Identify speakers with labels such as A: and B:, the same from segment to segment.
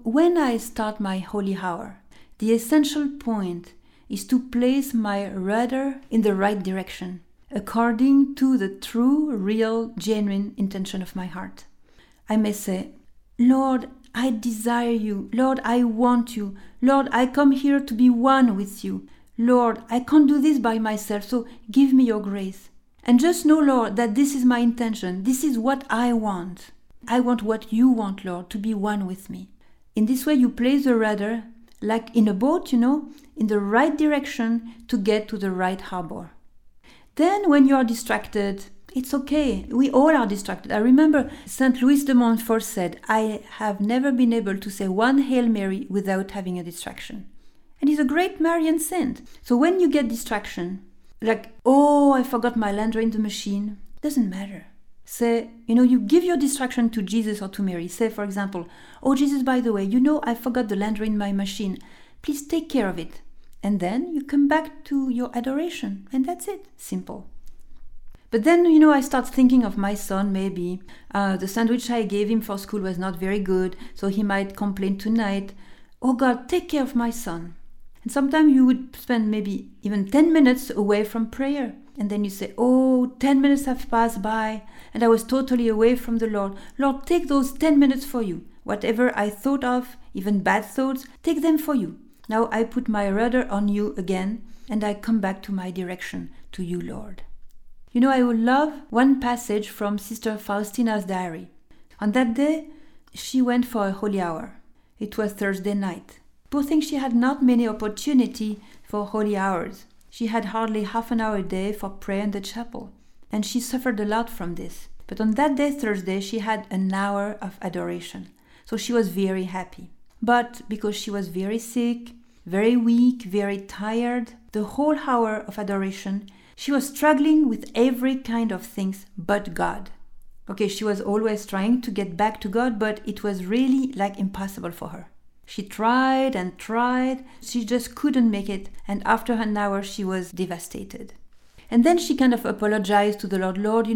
A: when I start my holy hour, the essential point is to place my rudder in the right direction, according to the true, real, genuine intention of my heart. I may say, Lord, I desire you. Lord, I want you. Lord, I come here to be one with you. Lord, I can't do this by myself, so give me your grace. And just know, Lord, that this is my intention. This is what I want. I want what you want, Lord, to be one with me. In this way, you place the rudder, like in a boat, in the right direction to get to the right harbor. Then when you are distracted, it's okay. We all are distracted. I remember St. Louis de Montfort said, I have never been able to say one Hail Mary without having a distraction. And he's a great Marian saint. So when you get distraction, like, I forgot my laundry in the machine, doesn't matter. Say, you give your distraction to Jesus or to Mary. Say, for example, Jesus, by the way, I forgot the laundry in my machine. Please take care of it. And then you come back to your adoration. And that's it. Simple. But then, I start thinking of my son, maybe. The sandwich I gave him for school was not very good, so he might complain tonight. Oh God, take care of my son. And sometimes you would spend maybe even 10 minutes away from prayer. And then you say, 10 minutes have passed by, and I was totally away from the Lord. Lord, take those 10 minutes for you. Whatever I thought of, even bad thoughts, take them for you. Now I put my rudder on you again, and I come back to my direction, to you, Lord. I would love one passage from Sister Faustina's diary. On that day, she went for a holy hour. It was Thursday night. Poor thing, she had not many opportunity for holy hours. She had hardly half an hour a day for prayer in the chapel, and she suffered a lot from this. But on that day, Thursday, she had an hour of adoration. So she was very happy. But because she was very sick, very weak, very tired, the whole hour of adoration, she was struggling with every kind of things but God. Okay, she was always trying to get back to God, but it was really like impossible for her. She tried and tried, she just couldn't make it, and after an hour she was devastated. And then she kind of apologized to the Lord. Lord,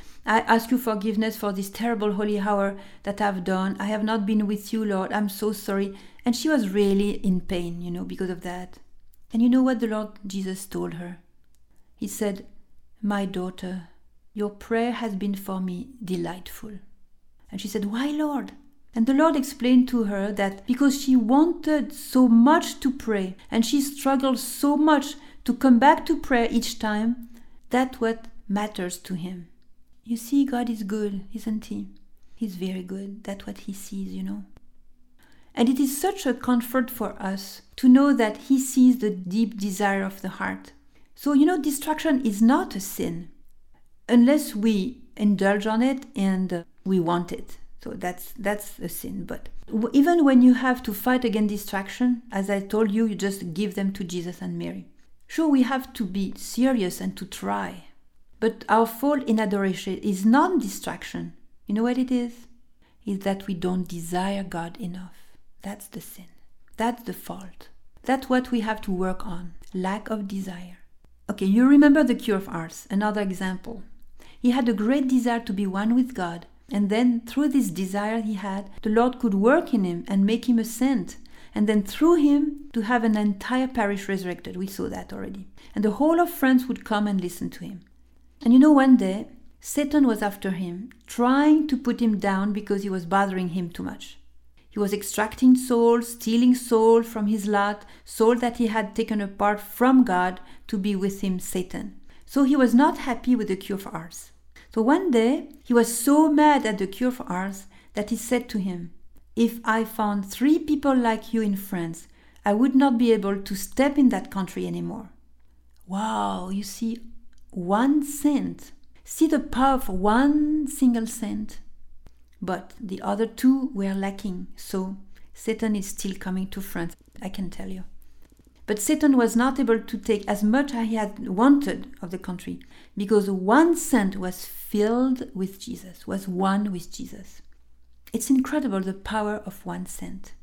A: I ask you forgiveness for this terrible holy hour that I've done. I have not been with you, Lord. I'm so sorry. And she was really in pain, because of that. And you know what the Lord Jesus told her? He said, my daughter, your prayer has been for me delightful. And she said, why, Lord? And the Lord explained to her that because she wanted so much to pray and she struggled so much to come back to prayer each time, that's what matters to him. You see, God is good, isn't he? He's very good. That's what he sees, And it is such a comfort for us to know that he sees the deep desire of the heart. So, distraction is not a sin unless we indulge on it and we want it. So that's a sin. But even when you have to fight against distraction, as I told you, you just give them to Jesus and Mary. Sure, we have to be serious and to try. But our fault in adoration is not distraction. You know what it is? It's that we don't desire God enough. That's the sin. That's the fault. That's what we have to work on. Lack of desire. Okay, you remember the cure of Ars, another example. He had a great desire to be one with God. And then through this desire he had, the Lord could work in him and make him a saint. And then through him to have an entire parish resurrected. We saw that already. And the whole of France would come and listen to him. And one day, Satan was after him, trying to put him down because he was bothering him too much. He was extracting souls, stealing souls from his lot, souls that he had taken apart from God to be with him, Satan. So he was not happy with the cure for Ars. So one day, he was so mad at the cure for Ars that he said to him, if I found 3 people like you in France, I would not be able to step in that country anymore. Wow, you see, one saint. See the power of one single saint. But the other 2 were lacking, so Satan is still coming to France, I can tell you. But Satan was not able to take as much as he had wanted of the country, because one saint was filled with Jesus, was one with Jesus. It's incredible, the power of one saint.